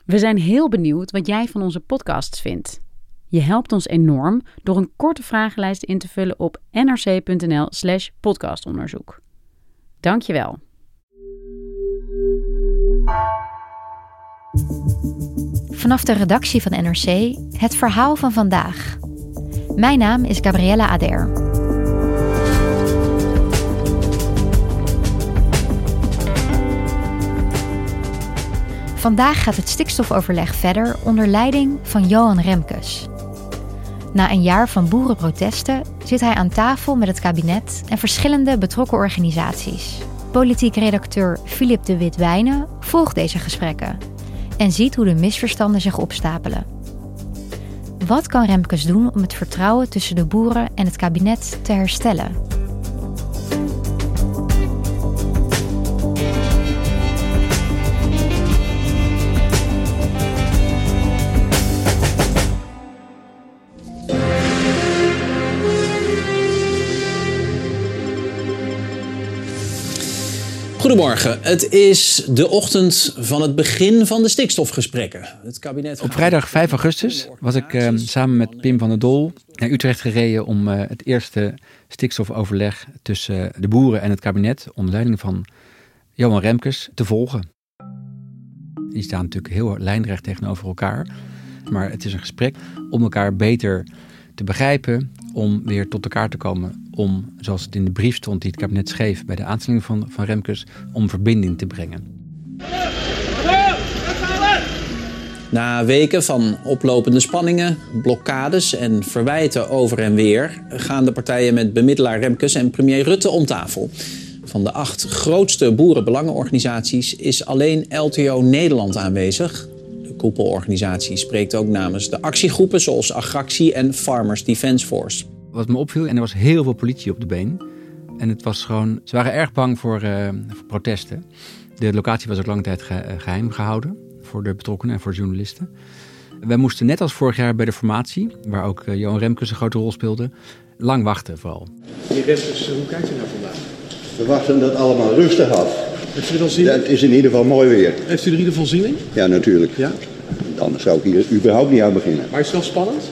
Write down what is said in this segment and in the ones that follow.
We zijn heel benieuwd wat jij van onze podcasts vindt. Je helpt ons enorm door een korte vragenlijst in te vullen op nrc.nl/podcastonderzoek. Dank je wel. Vanaf de redactie van NRC het verhaal van vandaag. Mijn naam is Gabriella Ader. Vandaag gaat het stikstofoverleg verder onder leiding van Johan Remkes. Na een jaar van boerenprotesten zit hij aan tafel met het kabinet en verschillende betrokken organisaties. Politiek redacteur Philip de Wit-Wijnen volgt deze gesprekken en ziet hoe de misverstanden zich opstapelen. Wat kan Remkes doen om het vertrouwen tussen de boeren en het kabinet te herstellen? Goedemorgen, het is de ochtend van het begin van de stikstofgesprekken. Het kabinet Op vrijdag 5 augustus was ik samen met Pim van der Doel naar Utrecht gereden om het eerste stikstofoverleg tussen de boeren en het kabinet onder leiding van Johan Remkes te volgen. Die staan natuurlijk heel lijnrecht tegenover elkaar, maar het is een gesprek om elkaar beter te begrijpen, om weer tot elkaar te komen, om, zoals het in de brief stond die het kabinet schreef bij de aanstelling van Remkes, om verbinding te brengen. Na weken van oplopende spanningen, blokkades en verwijten over en weer gaan de partijen met bemiddelaar Remkes en premier Rutte om tafel. Van de 8 grootste boerenbelangenorganisaties is alleen LTO Nederland aanwezig. De koepelorganisatie spreekt ook namens de actiegroepen zoals Agractie en Farmers Defence Force. Wat me opviel, en er was heel veel politie op de been. En het was gewoon, ze waren erg bang voor protesten. De locatie was ook lange tijd geheim gehouden voor de betrokkenen en voor de journalisten. Wij moesten net als vorig jaar bij de formatie, waar ook Johan Remkes een grote rol speelde, lang wachten vooral. Meneer Remkes, hoe kijkt u naar vandaag? We wachten dat allemaal rustig af. Heeft u er al zin in? Het is in ieder geval mooi weer. Heeft u er in ieder geval zin in? Ja, natuurlijk. Ja? Anders zou ik hier überhaupt niet aan beginnen. Maar is het wel spannend?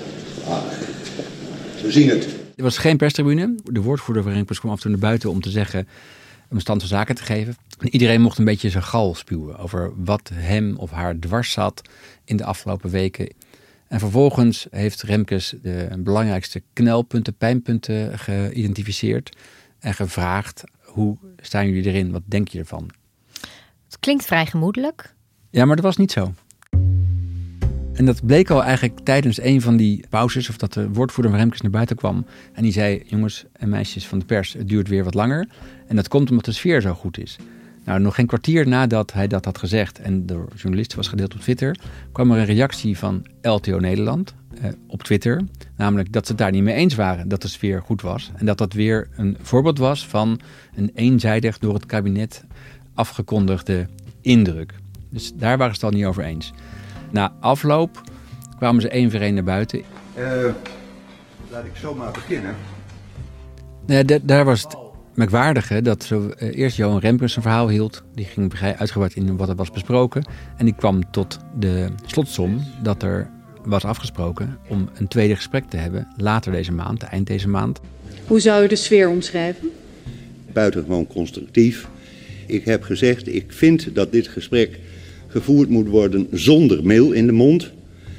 We zien het. Er was geen perstribune. De woordvoerder van Remkes kwam af en toe naar buiten om te zeggen, om stand van zaken te geven. En iedereen mocht een beetje zijn gal spuwen over wat hem of haar dwars zat in de afgelopen weken. En vervolgens heeft Remkes de belangrijkste knelpunten, pijnpunten geïdentificeerd en gevraagd: hoe staan jullie erin? Wat denk je ervan? Het klinkt vrij gemoedelijk. Ja, maar dat was niet zo. En dat bleek al eigenlijk tijdens een van die pauzes, of dat de woordvoerder van Remkes naar buiten kwam. En die zei: jongens en meisjes van de pers, het duurt weer wat langer. En dat komt omdat de sfeer zo goed is. Nou, nog geen kwartier nadat hij dat had gezegd en door journalisten was gedeeld op Twitter, kwam er een reactie van LTO Nederland op Twitter. Namelijk dat ze het daar niet mee eens waren, dat de sfeer goed was. En dat dat weer een voorbeeld was van een eenzijdig door het kabinet afgekondigde indruk. Dus daar waren ze het al niet over eens. Na afloop kwamen ze één voor één naar buiten. Laat ik zomaar beginnen. Daar was het merkwaardige dat eerst Johan Remkes een verhaal hield. Die ging vrij uitgebreid in wat er was besproken. En die kwam tot de slotsom dat er was afgesproken om een tweede gesprek te hebben later deze maand, eind deze maand. Hoe zou u de sfeer omschrijven? Buitengewoon constructief. Ik heb gezegd, ik vind dat dit gesprek gevoerd moet worden zonder meel in de mond.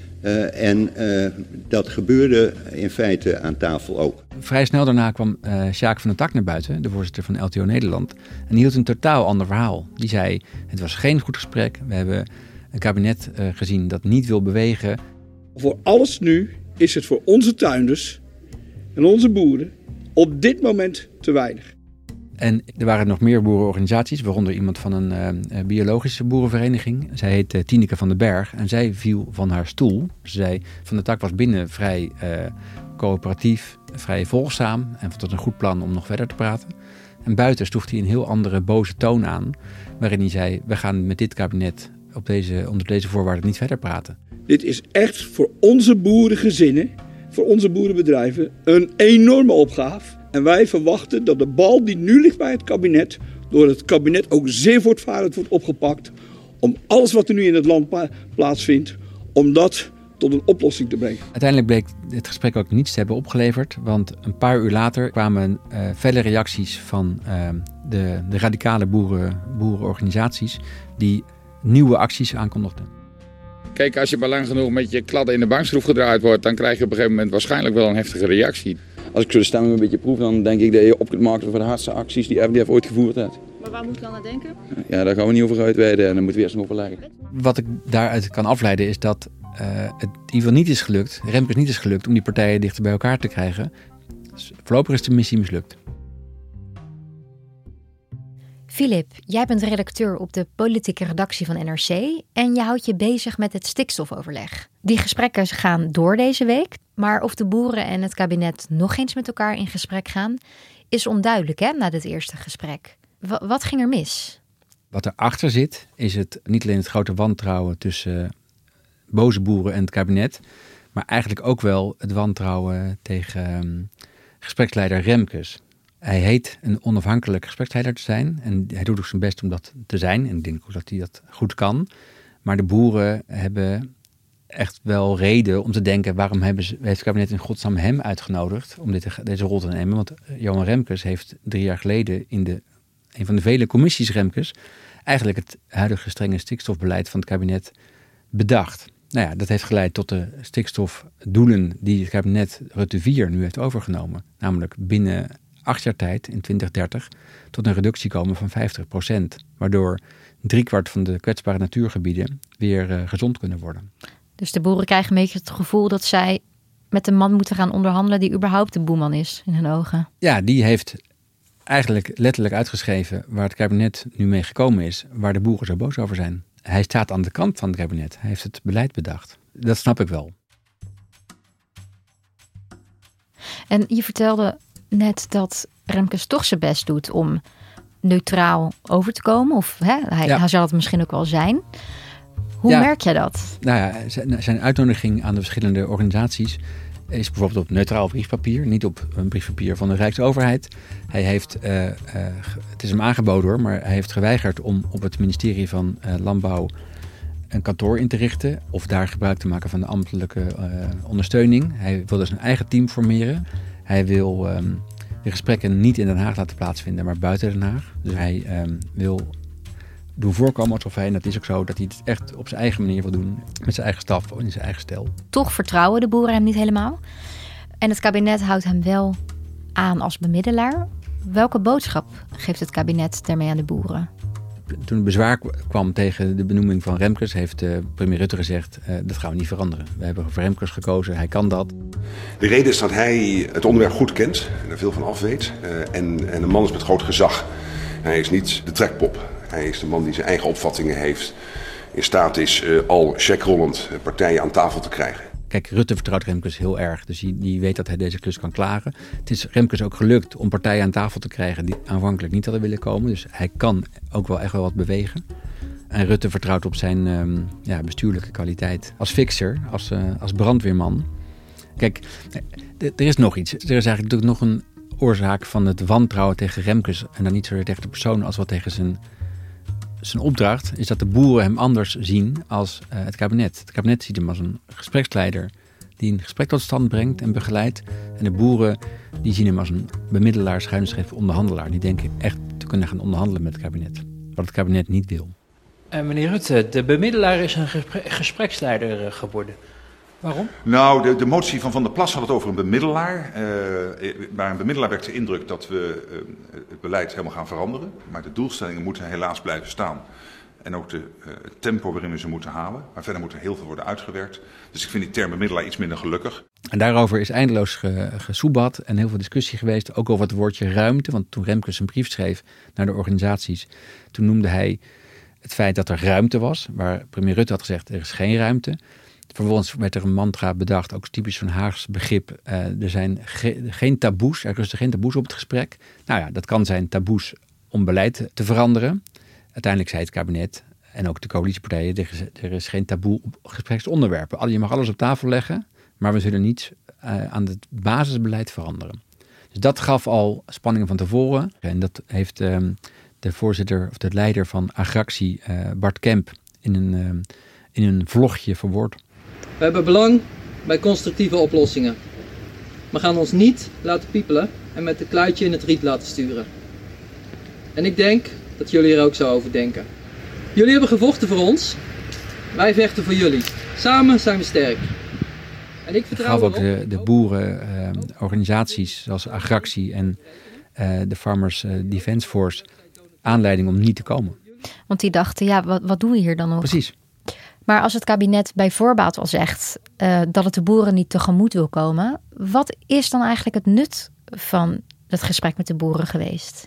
Dat gebeurde in feite aan tafel ook. Vrij snel daarna kwam Sjaak van den Tak naar buiten, de voorzitter van LTO Nederland. En die hield een totaal ander verhaal. Die zei, het was geen goed gesprek. We hebben een kabinet gezien dat niet wil bewegen. Voor alles nu is het voor onze tuinders en onze boeren op dit moment te weinig. En er waren nog meer boerenorganisaties, waaronder iemand van een biologische boerenvereniging. Zij heet Tineke van den Berg en zij viel van haar stoel. Ze zei, Van der Tak was binnen vrij coöperatief, vrij volgzaam en vond het een goed plan om nog verder te praten. En buiten sloeg hij een heel andere boze toon aan, waarin hij zei, we gaan met dit kabinet onder deze voorwaarden niet verder praten. Dit is echt voor onze boerengezinnen, voor onze boerenbedrijven, een enorme opgave. En wij verwachten dat de bal die nu ligt bij het kabinet, door het kabinet ook zeer voortvarend wordt opgepakt, om alles wat er nu in het land plaatsvindt, om dat tot een oplossing te brengen. Uiteindelijk bleek het gesprek ook niets te hebben opgeleverd. Want een paar uur later kwamen felle reacties van de radicale boerenorganisaties die nieuwe acties aankondigden. Kijk, als je maar lang genoeg met je kladden in de bankschroef gedraaid wordt, dan krijg je op een gegeven moment waarschijnlijk wel een heftige reactie. Als ik zo de stemming een beetje proef, dan denk ik dat je op kunt maken voor de hardste acties die FDF ooit gevoerd heeft. Maar waar moet ik dan aan denken? Ja, daar gaan we niet over uitweiden en dan moeten we eerst nog overleggen. Wat ik daaruit kan afleiden is dat het in ieder geval niet is gelukt, Remkes niet is gelukt om die partijen dichter bij elkaar te krijgen. Dus voorlopig is de missie mislukt. Filip, jij bent redacteur op de politieke redactie van NRC en je houdt je bezig met het stikstofoverleg. Die gesprekken gaan door deze week, maar of de boeren en het kabinet nog eens met elkaar in gesprek gaan, is onduidelijk na dit eerste gesprek. Wat ging er mis? Wat erachter zit, is het niet alleen het grote wantrouwen tussen boze boeren en het kabinet, maar eigenlijk ook wel het wantrouwen tegen gespreksleider Remkes. Hij heet een onafhankelijk gespreksleider te zijn en hij doet ook zijn best om dat te zijn. En ik denk ook dat hij dat goed kan. Maar de boeren hebben echt wel reden om te denken, waarom heeft het kabinet in godsnaam hem uitgenodigd om deze rol te nemen? Want Johan Remkes heeft 3 jaar geleden in een van de vele commissies Remkes eigenlijk het huidige strenge stikstofbeleid van het kabinet bedacht. Nou ja, dat heeft geleid tot de stikstofdoelen die het kabinet Rutte 4 nu heeft overgenomen. Namelijk binnen 8 jaar tijd, in 2030, tot een reductie komen van 50%. Waardoor 3/4 van de kwetsbare natuurgebieden weer gezond kunnen worden. Dus de boeren krijgen een beetje het gevoel dat zij met een man moeten gaan onderhandelen die überhaupt de boeman is in hun ogen. Ja, die heeft eigenlijk letterlijk uitgeschreven waar het kabinet nu mee gekomen is, waar de boeren zo boos over zijn. Hij staat aan de kant van het kabinet. Hij heeft het beleid bedacht. Dat snap ik wel. En je vertelde net dat Remkes toch zijn best doet om neutraal over te komen. Of hij zal het misschien ook wel zijn. Hoe merk je dat? Nou ja, zijn uitnodiging aan de verschillende organisaties is bijvoorbeeld op neutraal briefpapier. Niet op een briefpapier van de Rijksoverheid. Hij heeft, het is hem aangeboden hoor, maar hij heeft geweigerd om op het ministerie van Landbouw een kantoor in te richten. Of daar gebruik te maken van de ambtelijke ondersteuning. Hij wil dus een eigen team formeren. Hij wil de gesprekken niet in Den Haag laten plaatsvinden, maar buiten Den Haag. Dus hij wil doen voorkomen alsof hij, en dat is ook zo, dat hij het echt op zijn eigen manier wil doen. Met zijn eigen staf, in zijn eigen stijl. Toch vertrouwen de boeren hem niet helemaal. En het kabinet houdt hem wel aan als bemiddelaar. Welke boodschap geeft het kabinet daarmee aan de boeren? Toen het bezwaar kwam tegen de benoeming van Remkes, heeft premier Rutte gezegd, dat gaan we niet veranderen. We hebben voor Remkes gekozen, hij kan dat. De reden is dat hij het onderwerp goed kent en er veel van af weet. En een man is met groot gezag. Hij is niet de trekpop. Hij is de man die zijn eigen opvattingen heeft. In staat is al checkrollend partijen aan tafel te krijgen. Kijk, Rutte vertrouwt Remkes heel erg. Dus die weet dat hij deze klus kan klaren. Het is Remkes ook gelukt om partijen aan tafel te krijgen die aanvankelijk niet hadden willen komen. Dus hij kan ook wel echt wel wat bewegen. En Rutte vertrouwt op zijn bestuurlijke kwaliteit als fixer, als brandweerman. Kijk, er is nog iets. Er is eigenlijk natuurlijk nog een oorzaak van het wantrouwen tegen Remkes. En dan niet zozeer tegen de persoon als wel tegen zijn opdracht. Is dat de boeren hem anders zien als het kabinet. Het kabinet ziet hem als een gespreksleider die een gesprek tot stand brengt en begeleidt. En de boeren die zien hem als een bemiddelaar, schuinschrift, onderhandelaar. Die denken echt te kunnen gaan onderhandelen met het kabinet. Wat het kabinet niet wil. Meneer Rutte, de bemiddelaar is een gespreksleider geworden. Waarom? Nou, de motie van der Plas had het over een bemiddelaar. Maar een bemiddelaar wekt de indruk dat we het beleid helemaal gaan veranderen. Maar de doelstellingen moeten helaas blijven staan. En ook het tempo waarin we ze moeten halen. Maar verder moet er heel veel worden uitgewerkt. Dus ik vind die term bemiddelaar iets minder gelukkig. En daarover is eindeloos gesoebat en heel veel discussie geweest. Ook over het woordje ruimte. Want toen Remkes een brief schreef naar de organisaties, toen noemde hij het feit dat er ruimte was. Waar premier Rutte had gezegd, er is geen ruimte. Vervolgens werd er een mantra bedacht, ook typisch van Haags begrip. Er zijn geen taboes, er rusten geen taboes op het gesprek. Nou ja, dat kan zijn taboes om beleid te veranderen. Uiteindelijk zei het kabinet en ook de coalitiepartijen, er is geen taboe op gespreksonderwerpen. Je mag alles op tafel leggen, maar we zullen niets aan het basisbeleid veranderen. Dus dat gaf al spanningen van tevoren. En dat heeft de voorzitter of de leider van Agractie, Bart Kemp, in een vlogje verwoord. We hebben belang bij constructieve oplossingen. We gaan ons niet laten piepelen en met een kluitje in het riet laten sturen. En ik denk dat jullie er ook zo over denken. Jullie hebben gevochten voor ons. Wij vechten voor jullie. Samen zijn we sterk. En ik vertrouw erop. Gaf ook de boerenorganisaties zoals Agractie en de Farmers Defence Force aanleiding om niet te komen. Want die dachten, wat doen we hier dan nog? Precies. Maar als het kabinet bij voorbaat al zegt dat het de boeren niet tegemoet wil komen, wat is dan eigenlijk het nut van het gesprek met de boeren geweest?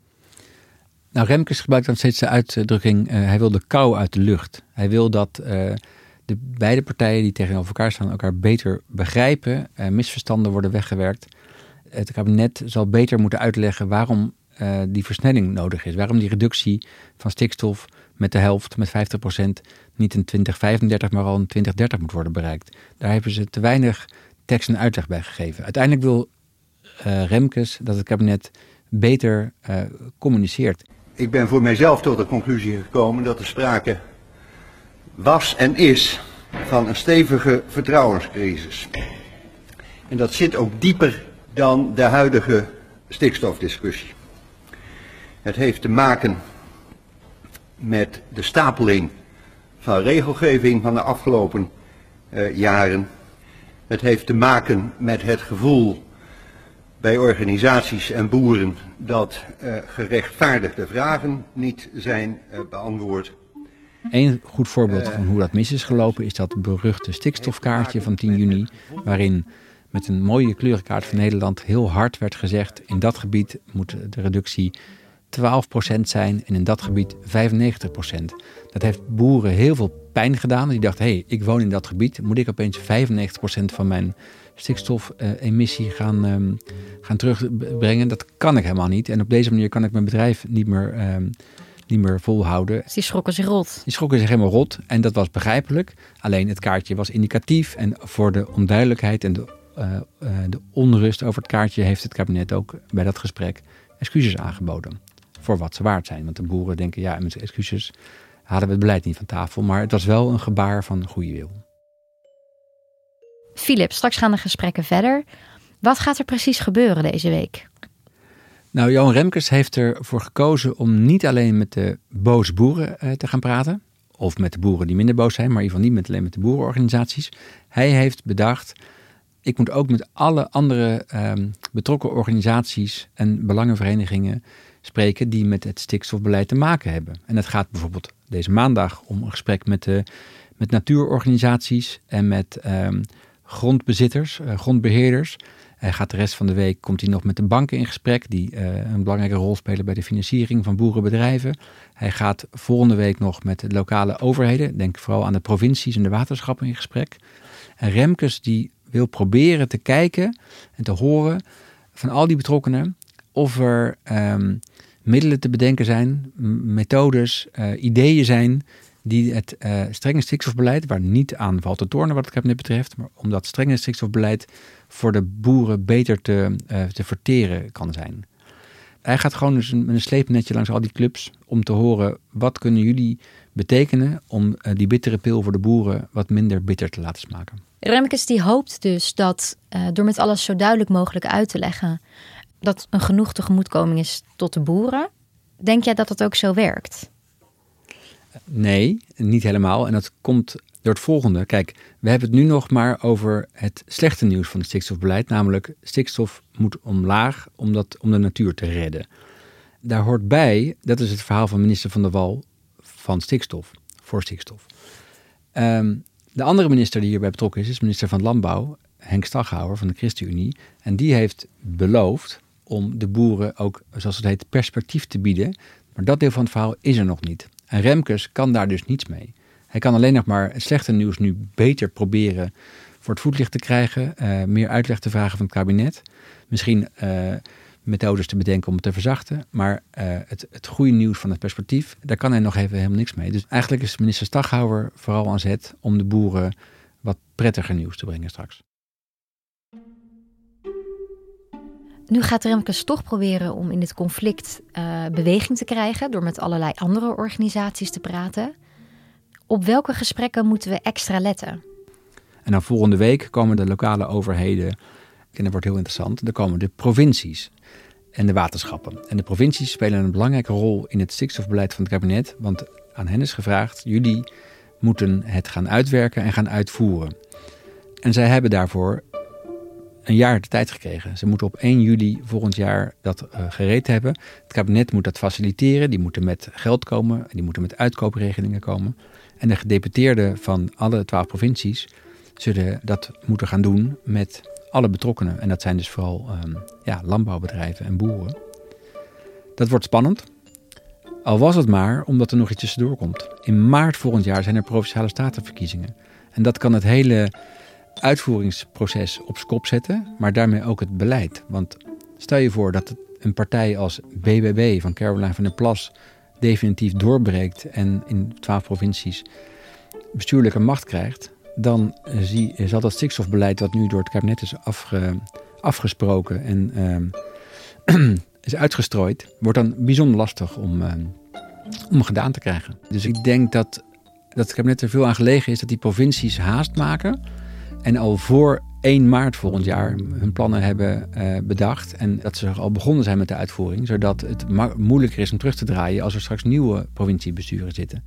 Nou, Remkes gebruikt dan steeds de uitdrukking, hij wil de kou uit de lucht. Hij wil dat de beide partijen die tegenover elkaar staan elkaar beter begrijpen, misverstanden worden weggewerkt. Het kabinet zal beter moeten uitleggen waarom die versnelling nodig is. Waarom die reductie van stikstof met de helft, met 50%, niet in 2035, maar al in 2030 moet worden bereikt. Daar hebben ze te weinig tekst en uitleg bij gegeven. Uiteindelijk wil Remkes dat het kabinet beter communiceert. Ik ben voor mijzelf tot de conclusie gekomen dat er sprake was en is van een stevige vertrouwenscrisis. En dat zit ook dieper dan de huidige stikstofdiscussie. Het heeft te maken met de stapeling van regelgeving van de afgelopen jaren. Het heeft te maken met het gevoel bij organisaties en boeren dat gerechtvaardigde vragen niet zijn beantwoord. Eén goed voorbeeld van hoe dat mis is gelopen is dat beruchte stikstofkaartje van 10 juni... waarin met een mooie kleurenkaart van Nederland heel hard werd gezegd: in dat gebied moet de reductie 12% zijn en in dat gebied 95%. Dat heeft boeren heel veel pijn gedaan. Die dachten, ik woon in dat gebied, moet ik opeens 95% van mijn stikstofemissie gaan terugbrengen? Dat kan ik helemaal niet. En op deze manier kan ik mijn bedrijf niet meer volhouden. Dus die schrokken zich rot. Die schrokken zich helemaal rot en dat was begrijpelijk. Alleen het kaartje was indicatief en voor de onduidelijkheid en de onrust over het kaartje heeft het kabinet ook bij dat gesprek excuses aangeboden. Voor wat ze waard zijn. Want de boeren denken, met excuses halen we het beleid niet van tafel. Maar het was wel een gebaar van goede wil. Philip, straks gaan de gesprekken verder. Wat gaat er precies gebeuren deze week? Nou, Johan Remkes heeft ervoor gekozen om niet alleen met de boze boeren te gaan praten. Of met de boeren die minder boos zijn, maar in ieder geval niet alleen met de boerenorganisaties. Hij heeft bedacht, ik moet ook met alle andere betrokken organisaties en belangenverenigingen spreken die met het stikstofbeleid te maken hebben. En het gaat bijvoorbeeld deze maandag om een gesprek met natuurorganisaties en met grondbezitters, grondbeheerders. Hij gaat de rest van de week, komt hij nog met de banken in gesprek die een belangrijke rol spelen bij de financiering van boerenbedrijven. Hij gaat volgende week nog met de lokale overheden, denk vooral aan de provincies en de waterschappen in gesprek. En Remkes die wil proberen te kijken en te horen van al die betrokkenen of er middelen te bedenken zijn, methodes, ideeën zijn die het strenge stikstofbeleid, waar niet aan valt te tornen wat het kabinet betreft, maar om dat strenge stikstofbeleid voor de boeren beter te verteren kan zijn. Hij gaat gewoon dus met een sleepnetje langs al die clubs om te horen wat kunnen jullie betekenen om die bittere pil voor de boeren wat minder bitter te laten smaken. Remkes die hoopt dus dat door met alles zo duidelijk mogelijk uit te leggen dat een genoeg tegemoetkoming is tot de boeren. Denk jij dat dat ook zo werkt? Nee, niet helemaal. En dat komt door het volgende. Kijk, we hebben het nu nog maar over het slechte nieuws van het stikstofbeleid. Namelijk, stikstof moet omlaag om de natuur te redden. Daar hoort bij, dat is het verhaal van minister Van der Wal van stikstof, voor stikstof. De andere minister die hierbij betrokken is minister van Landbouw, Henk Staghouwer van de ChristenUnie. En die heeft beloofd om de boeren ook, zoals het heet, perspectief te bieden. Maar dat deel van het verhaal is er nog niet. En Remkes kan daar dus niets mee. Hij kan alleen nog maar het slechte nieuws nu beter proberen voor het voetlicht te krijgen. Meer uitleg te vragen van het kabinet. Misschien methodes te bedenken om het te verzachten. Maar het goede nieuws van het perspectief, daar kan hij nog even helemaal niks mee. Dus eigenlijk is minister Staghouwer vooral aan zet om de boeren wat prettiger nieuws te brengen straks. Nu gaat Remkes toch proberen om in dit conflict beweging te krijgen door met allerlei andere organisaties te praten. op welke gesprekken moeten we extra letten? En dan volgende week komen de lokale overheden, en dat wordt heel interessant, dan komen de provincies en de waterschappen. En de provincies spelen een belangrijke rol in het stikstofbeleid van het kabinet, want aan hen is gevraagd, jullie moeten het gaan uitwerken en gaan uitvoeren. En zij hebben daarvoor een jaar de tijd gekregen. Ze moeten op 1 juli volgend jaar dat gereed hebben. Het kabinet moet dat faciliteren, die moeten met geld komen, die moeten met uitkoopregelingen komen. En de gedeputeerden van alle 12 provincies zullen dat moeten gaan doen met alle betrokkenen. En dat zijn dus vooral landbouwbedrijven en boeren. Dat wordt spannend. Al was het maar omdat er nog iets tussendoor komt. In maart volgend jaar zijn er Provinciale Statenverkiezingen. En dat kan het hele uitvoeringsproces op z'n kop zetten, maar daarmee ook het beleid. Want stel je voor dat een partij als BBB van Caroline van der Plas definitief doorbreekt en in 12 provincies bestuurlijke macht krijgt, dan zal dat stikstofbeleid wat nu door het kabinet is afgesproken en is uitgestrooid, wordt dan bijzonder lastig om gedaan te krijgen. Dus ik denk dat het kabinet er veel aan gelegen is dat die provincies haast maken en al voor 1 maart volgend jaar hun plannen hebben bedacht en dat ze al begonnen zijn met de uitvoering, zodat het moeilijker is om terug te draaien als er straks nieuwe provinciebesturen zitten.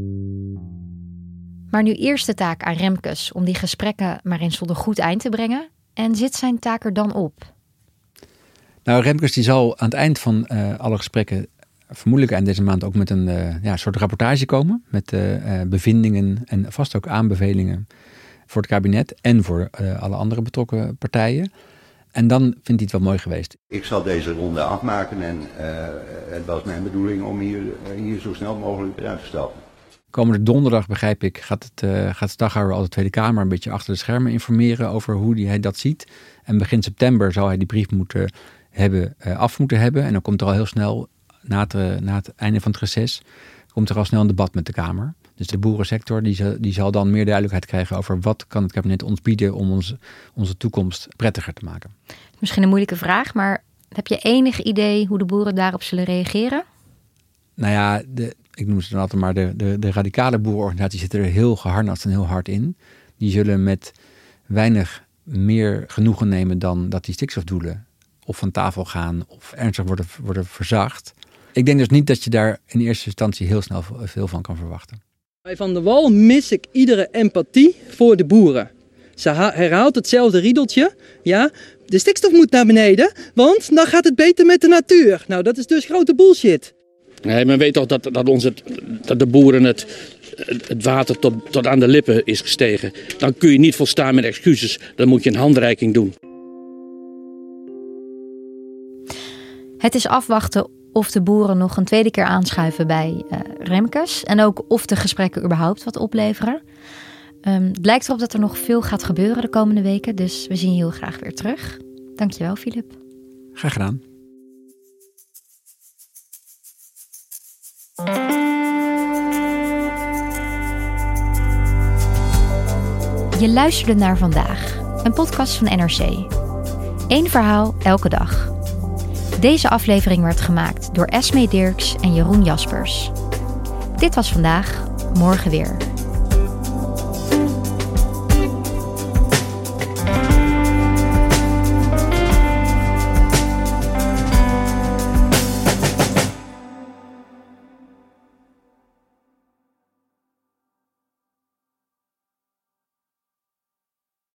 Maar nu eerst de taak aan Remkes om die gesprekken maar eens tot een goed eind te brengen. En zit zijn taak er dan op? Nou, Remkes die zal aan het eind van alle gesprekken vermoedelijk eind deze maand ook met een soort rapportage komen. Met bevindingen en vast ook aanbevelingen voor het kabinet en voor alle andere betrokken partijen. En dan vindt hij het wel mooi geweest. Ik zal deze ronde afmaken en het was mijn bedoeling om hier zo snel mogelijk eruit te stappen. Komende donderdag, begrijp ik, gaat Staghouwer al de Tweede Kamer een beetje achter de schermen informeren over hoe hij dat ziet. En begin september zou hij die brief af moeten hebben. En dan komt er al heel snel, na het einde van het reces, komt er al snel een debat met de Kamer. Dus de boerensector die zal dan meer duidelijkheid krijgen over wat kan het kabinet ons bieden om onze toekomst prettiger te maken. Misschien een moeilijke vraag, maar heb je enig idee hoe de boeren daarop zullen reageren? Nou ja, ik noem ze dan altijd maar de radicale boerenorganisaties zitten er heel geharnast en heel hard in. Die zullen met weinig meer genoegen nemen dan dat die stikstofdoelen of van tafel gaan of ernstig worden verzacht. Ik denk dus niet dat je daar in eerste instantie heel snel veel van kan verwachten. Bij Van der Wal mis ik iedere empathie voor de boeren. Ze herhaalt hetzelfde riedeltje. Ja, de stikstof moet naar beneden, want dan gaat het beter met de natuur. Nou, dat is dus grote bullshit. Nee, men weet toch dat de boeren het water tot aan de lippen is gestegen. Dan kun je niet volstaan met excuses. Dan moet je een handreiking doen. Het is afwachten of de boeren nog een tweede keer aanschuiven bij Remkes. En ook of de gesprekken überhaupt wat opleveren. Het lijkt erop dat er nog veel gaat gebeuren de komende weken. Dus we zien je heel graag weer terug. Dankjewel, Filip. Graag gedaan. Je luisterde naar Vandaag, een podcast van NRC. 1 verhaal elke dag. Deze aflevering werd gemaakt door Esmee Dirks en Jeroen Jaspers. Dit was Vandaag, morgen weer.